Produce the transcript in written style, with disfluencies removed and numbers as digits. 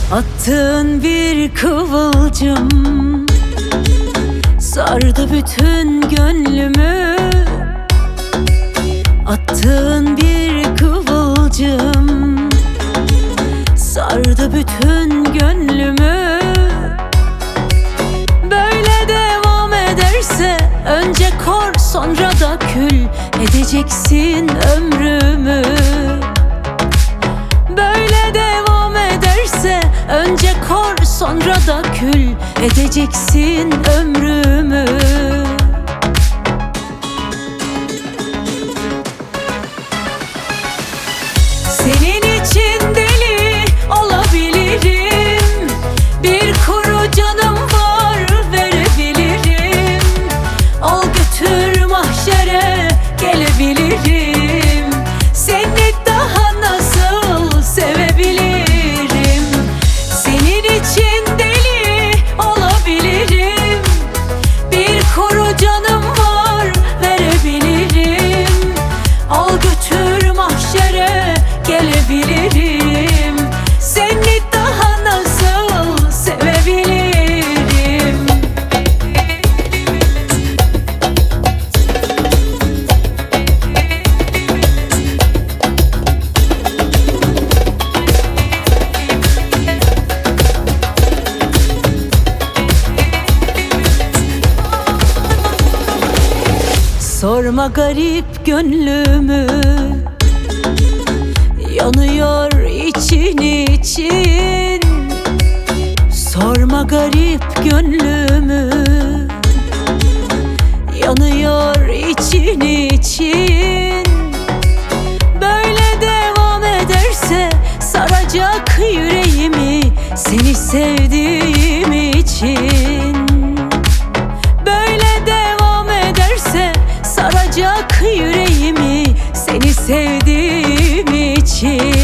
Attığın bir kıvılcım sardı bütün gönlümü. Attığın bir kıvılcım sardı bütün gönlümü. Böyle devam ederse önce kor sonra da kül edeceksin ömrümü. Böyle devam ederse önce kor sonra da kül edeceksin ömrümü. Senin için deli olabilirim, bir kuru canım var verebilirim. Al götür mahşere gelebilirim, seni daha nasıl sevebilirim. Senin için deli olabilirim, bir kuru canım var verebilirim. Al götür mahşere gelebilirim, seni daha nasıl sevebilirim. Sorma garip gönlümü, yanıyor için için. Sorma garip gönlümü, yanıyor için için. Böyle devam ederse saracak yüreğimi seni sevdiğim için. Böyle devam ederse saracak yüreğimi seni sevdiğim için.